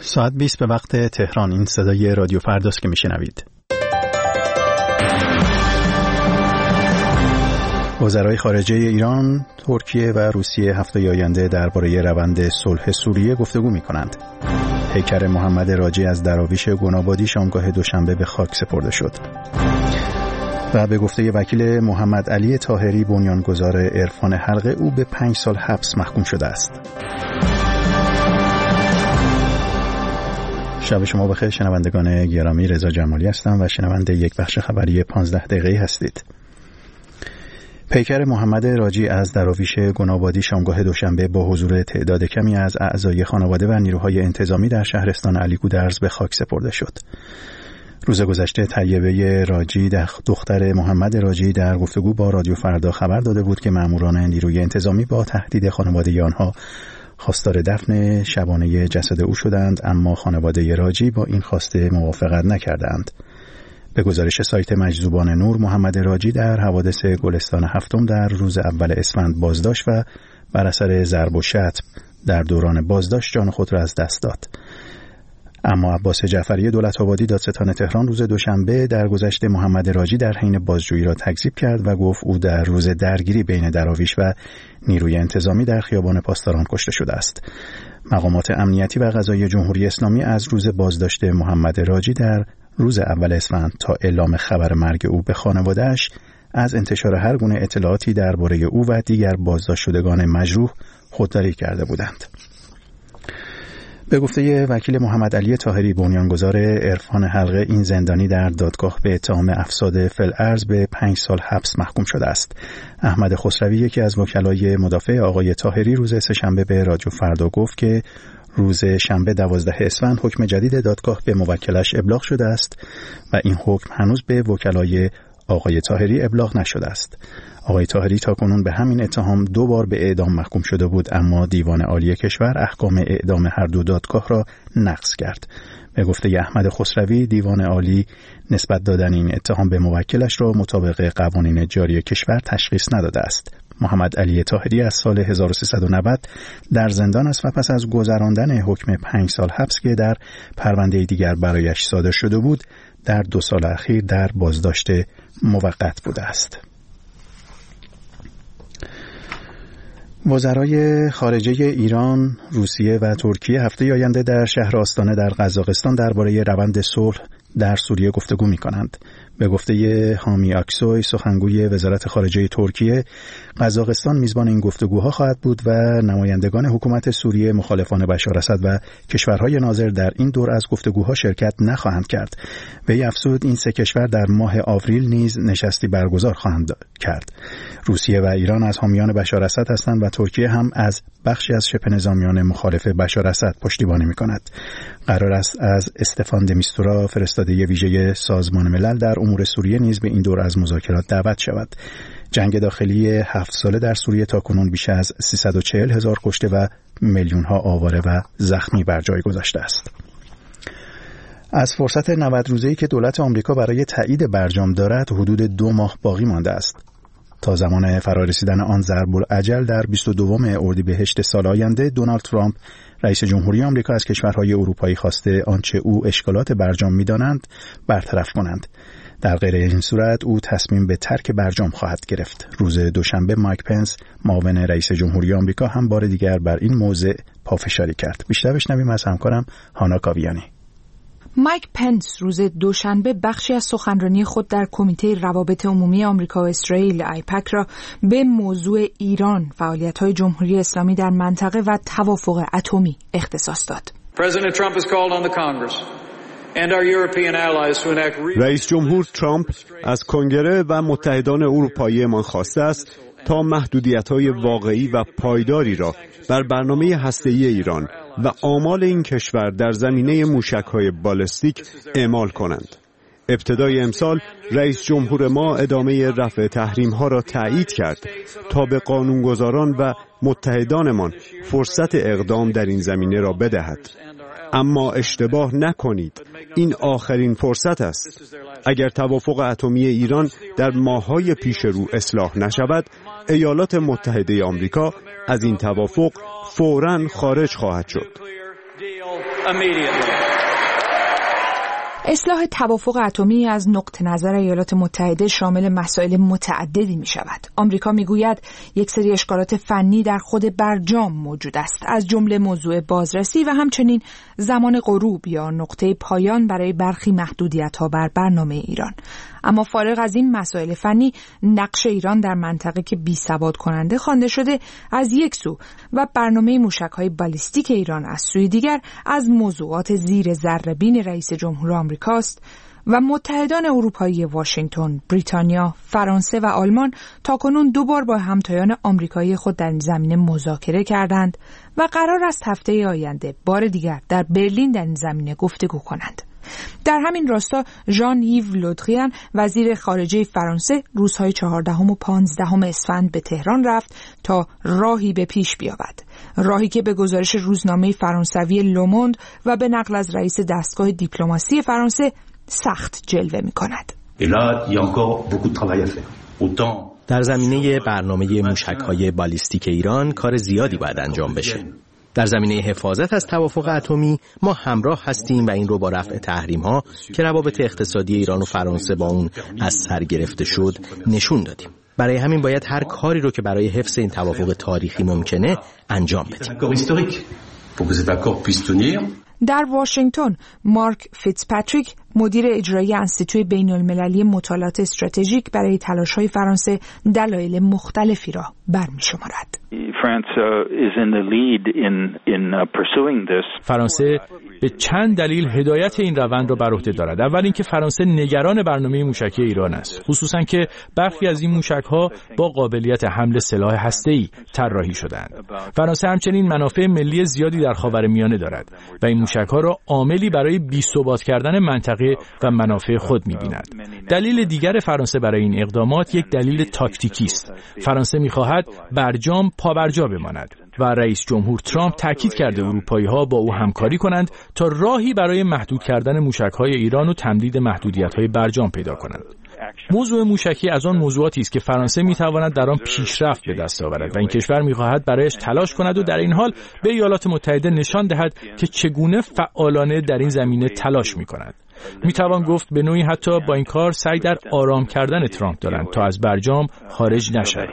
ساعت 20 به وقت تهران. این صدای رادیو فرداست که میشنوید. وزرای خارجه ایران، ترکیه و روسیه هفته آینده درباره روند صلح سوریه گفتگو می‌کنند. پیکر محمد راجی از دراویش گنابادی شامگاه دوشنبه به خاک سپرده شد. و به گفته وکیل محمد علی طاهری، بنیانگذار عرفان حلقه، او به 5 سال حبس محکوم شده است. شب شما بخیر شنوندگان گرامی، رضا جمالی هستم و شنونده یک بخش خبری 15 دقیقه‌ای هستید. پیکر محمد راجی از دراویش گنابادی شامگاه دوشنبه با حضور تعداد کمی از اعضای خانواده و نیروهای انتظامی در شهرستان علی گودرز به خاک سپرده شد. روز گذشته طیبه راجی، دختر محمد راجی، در گفتگو با رادیو فردا خبر داده بود که ماموران نیروی انتظامی با تهدید خانواده آنها خواستار دفن شبانه جسد او شدند، اما خانواده راجی با این خواسته موافقت نکردند. به گزارش سایت مجذوبان نور، محمد راجی در حوادث گلستان هفتم در روز اول اسفند بازداشت و بر اثر ضرب و شتم در دوران بازداشت جان خود را از دست داد. اما عباس جعفری دولت‌آبادی، دادستان تهران، روز دوشنبه درگذشته محمد راجی در حین بازجویی را تکذیب کرد و گفت او در روز درگیری بین دراویش و نیروی انتظامی در خیابان پاسداران کشته شده است. مقامات امنیتی و قضایی جمهوری اسلامی از روز بازداشت محمد راجی در روز اول اسفند تا اعلام خبر مرگ او به خانواده‌اش از انتشار هر گونه اطلاعاتی درباره او و دیگر بازداشت شدگان مجروح خودداری کرده بودند. به گفته وکیل محمد علی طاهری، بنیانگذار عرفان حلقه، این زندانی در دادگاه به اتهام افساد فی‌الارض به 5 سال حبس محکوم شده است. احمد خسروی، یکی از وکلای مدافع آقای طاهری، روز سه‌شنبه به رادیو فردا گفت که روز شنبه 12 اسفند حکم جدید دادگاه به موکلش ابلاغ شده است و این حکم هنوز به وکلای آقای طاهری ابلاغ نشده است. آقای طاهری تاکنون به همین اتهام 2 بار به اعدام محکوم شده بود، اما دیوان عالی کشور احکام اعدام هر دو دادگاه را نقض کرد. به گفته احمد خسروی، دیوان عالی نسبت دادن این اتهام به موکلش را مطابق قوانین جاری کشور تشخیص نداده است. محمد علی طاهری از سال 1390 در زندان است و پس از گذراندن حکم 5 سال حبس که در پرونده دیگر برایش صادر شده بود، در 2 سال اخیر در بازداشت موقت بوده است. وزرای خارجه ایران، روسیه و ترکیه هفته آینده در شهر آستانه در قزاقستان درباره روند صلح در سوریه گفتگو می‌کنند. به گفته حامی آکسوی، سخنگوی وزارت خارجه ترکیه، قزاقستان میزبان این گفتگوها خواهد بود و نمایندگان حکومت سوریه، مخالفان بشار اسد و کشورهای ناظر در این دور از گفتگوها شرکت نخواهند کرد. وی افزود این 3 کشور در ماه آوریل نیز نشستی برگزار خواهند کرد. روسیه و ایران از حامیان بشار اسد هستند و ترکیه هم از بخشی از شبه نظامیان مخالف بشار اسد پشتیبانی می‌کند. قرار است از استفان د میستورا، فرستاده ویژه سازمان ملل در امور سوریه، نیز به این دور از مذاکرات دعوت شود. جنگ داخلی 7 ساله در سوریه تاکنون بیش از 340,000 کشته و میلیون‌ها آواره و زخمی بر جای گذاشته است. از فرصت 90 روزه‌ای که دولت آمریکا برای تایید برجام دارد، حدود 2 ماه باقی مانده است. تا زمان فرارسیدن آن ضرب‌الاجل در 22 اردیبهشت سال آینده، دونالد ترامپ، رئیس جمهوری آمریکا، از کشورهای اروپایی خواسته آنچه او اشکالات برجام می‌دانند برطرف کنند. در غیر این صورت او تصمیم به ترک برجام خواهد گرفت. روز دوشنبه مایک پنس، معاون رئیس جمهوری آمریکا، هم بار دیگر بر این موضوع پافشاری کرد. بیشتر بشنویم از همکارم هانا کاویانی. مایک پنس روز دوشنبه بخشی از سخنرانی خود در کمیته روابط عمومی آمریکا و اسرائیل آیپک را به موضوع ایران، فعالیت‌های جمهوری اسلامی در منطقه و توافق اتمی اختصاص داد. رئیس جمهور ترامپ از کنگره و متحدان اروپایی ما خواسته است تا محدودیت‌های واقعی و پایداری را بر برنامه هسته‌ای ایران و آمال این کشور در زمینه موشک‌های بالستیک اعمال کنند. ابتدای امسال رئیس جمهور ما ادامه رفع تحریم‌ها را تایید کرد تا به قانونگذاران و متحدانمان فرصت اقدام در این زمینه را بدهد. اما اشتباه نکنید، این آخرین فرصت است. اگر توافق اتمی ایران در ماه‌های پیش رو اصلاح نشود، ایالات متحده آمریکا از این توافق فوراً خارج خواهد شد. اصلاح توافق اتمی از نقطه نظر ایالات متحده شامل مسائل متعددی می شود. آمریکا می گوید یک سری اشکالات فنی در خود برجام موجود است، از جمله موضوع بازرسی و همچنین زمان غروب یا نقطه پایان برای برخی محدودیت‌ها بر برنامه ایران. اما فارغ از این مسائل فنی، نقش ایران در منطقه که بی‌ثبات کننده خوانده شده از یک سو و برنامه موشک‌های بالیستیک ایران از سوی دیگر از موضوعات زیر ذره‌بین رئیس جمهور آمریکاست و متحدان اروپایی واشنگتن، بریتانیا، فرانسه و آلمان تاکنون 2 بار با همتایان آمریکایی خود در این زمینه مذاکره کردند و قرار است هفته آینده بار دیگر در برلین در این زمینه گفتگو کنند. در همین راستا ژان یو لودریان وزیر خارجه فرانسه روزهای 14 و 15 اسفند به تهران رفت تا راهی به پیش بیابد، راهی که به گزارش روزنامه فرانسوی لوموند و به نقل از رئیس دستگاه دیپلماسی فرانسه سخت جلوه می کند. در زمینه برنامه موشک‌های بالیستیک ایران کار زیادی باید انجام بشه. در زمینه حفاظت از توافق اتمی ما همراه هستیم و این رو با رفع تحریم‌ها که روابط اقتصادی ایران و فرانسه با اون از سر گرفته شد نشون دادیم. برای همین باید هر کاری رو که برای حفظ این توافق تاریخی ممکنه انجام بدیم. در واشنگتن مارک فیتزپاتریک مدیر اجرایی انستیتوی بین‌المللی مطالعات استراتژیک برای تلاش‌های فرانسه دلایل مختلفی را برمی‌شمارد. فرانسه به چند دلیل هدایت این روند را بر عهده دارد. اول اینکه فرانسه نگران برنامه موشکی ایران است، خصوصا که برخی از این موشک‌ها با قابلیت حمل سلاح هسته‌ای طراحی شده‌اند. فرانسه همچنین منافع ملی زیادی در خاورمیانه دارد و این موشک‌ها را عاملی برای بی‌ثبات کردن منطقه و منافع خود می‌بیند. دلیل دیگر فرانسه برای این اقدامات یک دلیل تاکتیکی است. فرانسه می‌خواهد برجام پابرجا بماند و رئیس جمهور ترامپ تاکید کرده اروپایی‌ها با او همکاری کنند تا راهی برای محدود کردن موشک‌های ایران و تمدید محدودیت‌های برجام پیدا کنند. موضوع موشکی از آن موضوعاتی است که فرانسه می‌تواند در آن پیشرفت به دست آورد و این کشور می‌خواهد برایش تلاش کند و در این حال به ایالات متحده نشان دهد که چگونه فعالانه در این زمینه تلاش می‌کند. می‌توان گفت به نوعی حتی با این کار سعی در آرام کردن ترامپ دارند تا از برجام خارج نشود.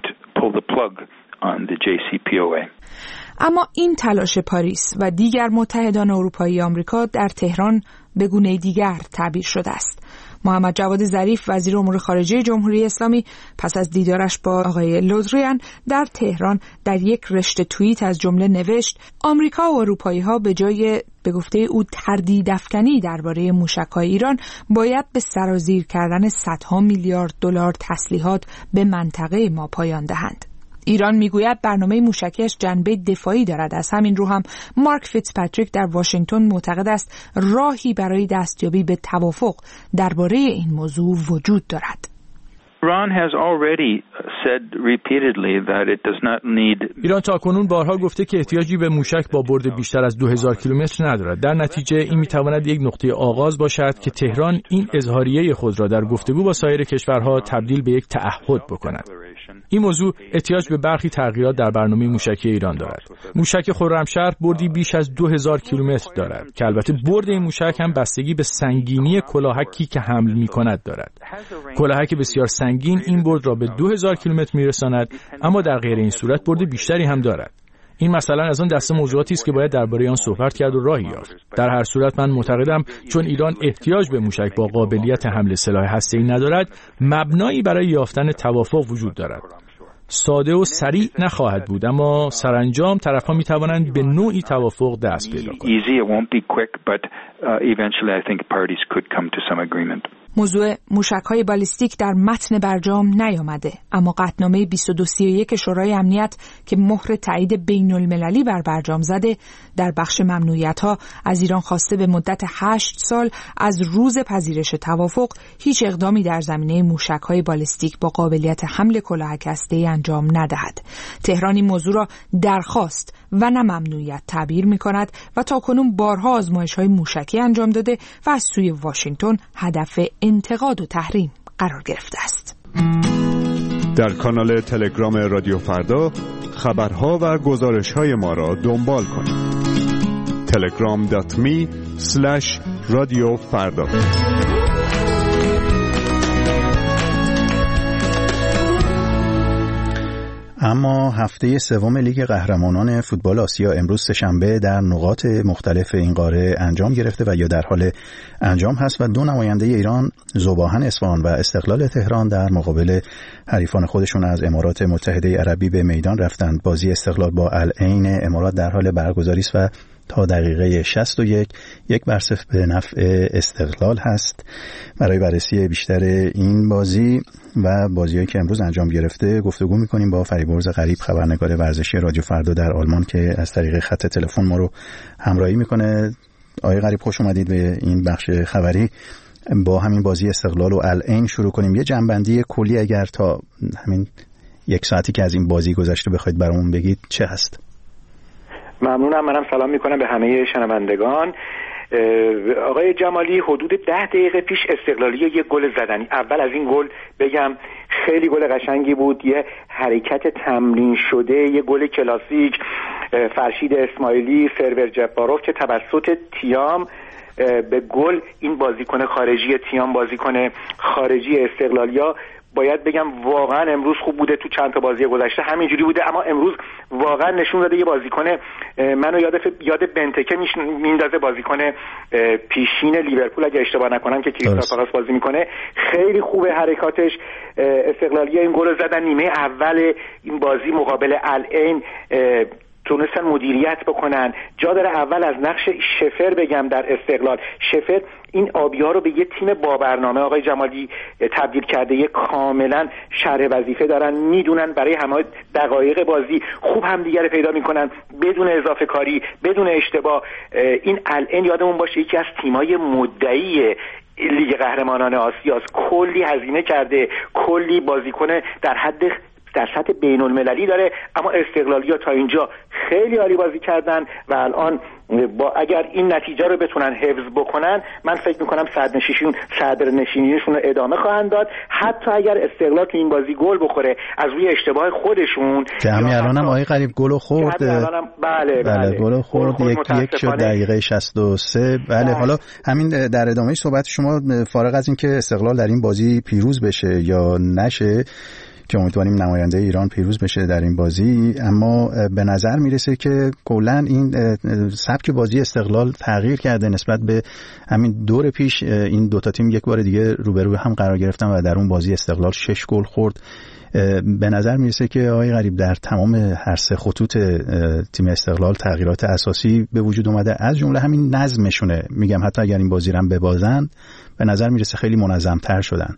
اما این تلاش پاریس و دیگر متحدان اروپایی آمریکا در تهران به گونه دیگر تعبیر شده است. محمد جواد ظریف وزیر امور خارجه جمهوری اسلامی پس از دیدارش با آقای لودریان در تهران در یک رشته توییت از جمله نوشت: آمریکا و اروپایی‌ها به جای به گفته او تردیدافکنی درباره موشک‌های ایران باید به سرازیر کردن صدها میلیارد دلار تسلیحات به منطقه ما پایان دهند. ایران میگوید برنامه موشکیش جنبه دفاعی دارد. از همین رو هم مارک فیتزپاتریک در واشنگتن معتقد است راهی برای دستیابی به توافق درباره این موضوع وجود دارد. ایران تاکنون بارها گفته که احتیاجی به موشک با برد بیشتر از 2000 کیلومتر ندارد. در نتیجه این میتواند یک نقطه آغاز باشد که تهران این اظهاریه خود را در گفتگو با سایر کشورها تبدیل به یک تعهد بکند. این موضوع احتیاج به برخی تغییرات در برنامه موشکی ایران دارد. موشک خرمشهر بردی بیش از 2000 کیلومتر دارد که البته برد این موشک هم بستگی به سنگینی کلاهکی که حمل می‌کند دارد. کلاهک بسیار سنگین این برد را به 2000 کیلومتر میرساند، اما در غیر این صورت برد بیشتری هم دارد. این مثلا از آن دسته موضوعاتی است که باید درباره آن صحبت کرد و راهی یافت. در هر صورت من معتقدم چون ایران احتیاج به موشک با قابلیت حمل سلاح هسته‌ای ندارد، مبنایی برای یافتن توافق وجود دارد. ساده و سریع نخواهد بود، اما سرانجام طرف‌ها می‌توانند به نوعی توافق دست پیدا کنند. موضوع موشک‌های بالیستیک در متن برجام نیامده، اما قطعنامه 2231 شورای امنیت که مهر تایید بین‌المللی بر برجام زده در بخش ممنوعیت‌ها از ایران خواسته به مدت 8 سال از روز پذیرش توافق هیچ اقدامی در زمینه موشک‌های بالیستیک با قابلیت حمل کلاهک هسته‌ای انجام ندهد. تهران این موضوع را درخواست و نه ممنوعیت تعبیر می‌کند و تاکنون بارها آزمایش‌های موشکی انجام داده و از سوی واشنگتن هدف انتقاد و تحریم قرار گرفته است. در کانال تلگرام رادیو فردا خبرها و گزارش‌های ما را دنبال کنید. telegram.me/radiofarda. اما هفته سوم لیگ قهرمانان فوتبال آسیا امروز سه‌شنبه در نقاط مختلف این قاره انجام گرفته و یا در حال انجام هست و دو نماینده ایران، ذوباهن اصفهان و استقلال تهران، در مقابل حریفان خودشون از امارات متحده عربی به میدان رفتند. بازی استقلال با العین امارات در حال برگزاری است و تا دقیقه 61 1-0 به نفع استقلال هست. برای بررسی بیشتر این بازی و بازی‌هایی که امروز انجام گرفته گفتگو می‌کنیم با فریبرز غریب، خبرنگار ورزشی رادیو فردا در آلمان که از طریق خط تلفن ما رو همراهی می‌کنه. آقای غریب خوش اومدید به این بخش خبری. با همین بازی استقلال و العین شروع کنیم. یه جنبندی کلی اگر تا همین 1 ساعتی که از این بازی گذشته بخواید برامون بگید چه هست؟ ممنونم. منم سلام میکنم به همه شنوندگان. آقای جمالی حدود 10 دقیقه پیش استقلالی یه گل زدن. اول از این گل بگم خیلی گل قشنگی بود، یه حرکت تمرین شده، یه گل کلاسیک. فرشید اسماعیلی، سرور جباروف که توسط تیام به گل این بازیکن خارجی تیام، بازیکن خارجی استقلالیا، باید بگم واقعا امروز خوب بوده. تو چند تا بازی گذشته همینجوری بوده، اما امروز واقعا نشون داده. یه بازیکن منو یاد بنتکه میندازه، بازیکن پیشین لیورپول اگه اشتباه نکنم که کریستال پالاس بازی میکنه. خیلی خوبه حرکاتش. استقلالی‌ها این گل زدن نیمه اول این بازی مقابل العین، تونستن مدیریت بکنن. جا داره اول از نقش شفر بگم در استقلال. شفر این آبی‌ها رو به یه تیم با برنامه آقای جمالی تبدیل کرده. یه کاملا شرح وظیفه دارن، میدونن برای همه دقایق بازی خوب همدیگه رو پیدا میکنن بدون اضافه کاری، بدون اشتباه. این الان یادمون باشه یکی از تیمای مدعی لیگ قهرمانان آسیاست. کلی هزینه کرده، کلی بازیکن در سطح بین المللی داره، اما استقلالی‌ها تا اینجا خیلی عالی بازی کردن و الان اگر این نتیجه رو بتونن حفظ بکنن، من فکر میکنم صدرنشینیشون رو ادامه خواهند داد. حتی اگر استقلال تو این بازی گل بخوره از روی اشتباه خودشون که همین الانم آقای غریب گل خورد. بله گل خورد، یک شد دقیقه 63. بله. حالا همین در ادامه صحبت شما، فارغ از این که استقلال در این بازی پیروز بشه یا نشه که امیدواریم نماینده ایران پیروز بشه در این بازی، اما به نظر میرسه که کلا این سبک بازی استقلال تغییر کرده نسبت به همین دور پیش. این دوتا تیم یک بار دیگه روبروی هم قرار گرفتن و در اون بازی استقلال 6 گل خورد. به نظر میرسه که آقای غریب در تمام هر سه خطوط تیم استقلال تغییرات اساسی به وجود اومده، از جمله همین نظمشونه. میگم حتی اگر این بازی رو هم ببازن به نظر میرسه خیلی منظم‌تر شدن.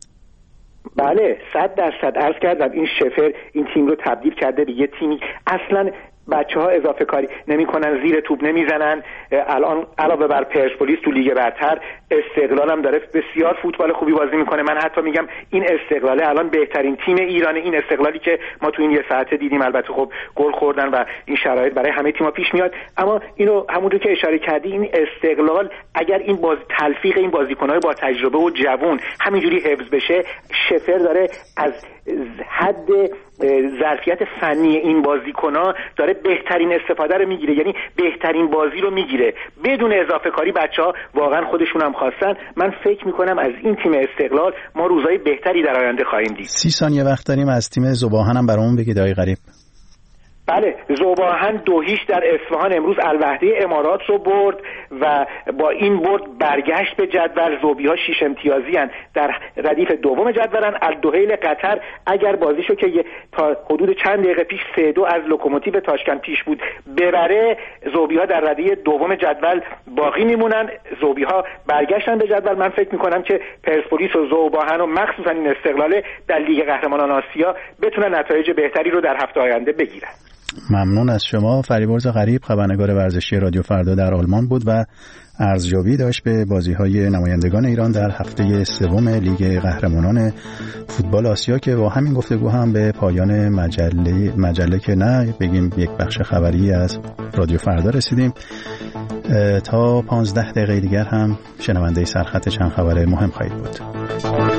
بله 100% عرض کردم این شفر این تیم رو تبدیل کرده به یه تیمی اصلا بچه‌ها اضافه کاری نمی‌کنن، زیر توپ نمیزنن. الان علاوه بر پرسپولیس تو لیگ برتر استقلال هم داره بسیار فوتبال خوبی بازی میکنه. من حتی میگم این استقلاله الان بهترین تیم ایرانه. این استقلالی که ما تو این یه ساعته دیدیم، البته خب گل خوردن و این شرایط برای همه تیم‌ها پیش میاد، اما اینو همونطور که اشاره کردی این استقلال اگر این تلفیق این بازیکن‌های با تجربه و جوان همینجوری حفظ بشه، شفر داره از حد ظرفیت فنی این بازیکن‌ها داره بهترین استفاده رو میگیره، یعنی بهترین بازی رو میگیره بدون اضافه کاری. بچه‌ها واقعا خودشون هم خواستن. من فکر میکنم از این تیم استقلال ما روزهای بهتری در آینده خواهیم دید. 30 ثانیه وقت داریم. از تیم ذوباهن هم برامون بگید آقای غریب. بله، ذوباهن 2-0 در اصفهان امروز الوحده امارات رو برد و با این برد برگشت به جدول. ذوبی‌ها 6 امتیازی هستند، در ردیف دوم جدولن. الدحیل قطر اگر بازیشو که تا حدود چند دقیقه پیش 3-2 از لوکوموتیو تاشکند پیش بود ببره، ذوبی‌ها در ردیف دوم جدول باقی میمونن. ذوبی‌ها برگشتن به جدول. من فکر می‌کنم که پرسپولیس و ذوباهن و مخصوصا این استقلال در لیگ قهرمانان آسیا بتونن نتایج بهتری رو در هفته آینده بگیرن. ممنون از شما. فریبرز غریب خبرنگار ورزشی رادیو فردا در آلمان بود و ارزیابی داشت به بازی‌های نمایندگان ایران در هفته سوم لیگ قهرمانان فوتبال آسیا که با همین گفتگو هم به پایان مجله که نه بگیم یک بخش خبری از رادیو فردا رسیدیم. تا 15 دقیقه دیگر هم شنونده سرخط چند خبر مهم خواهید بود.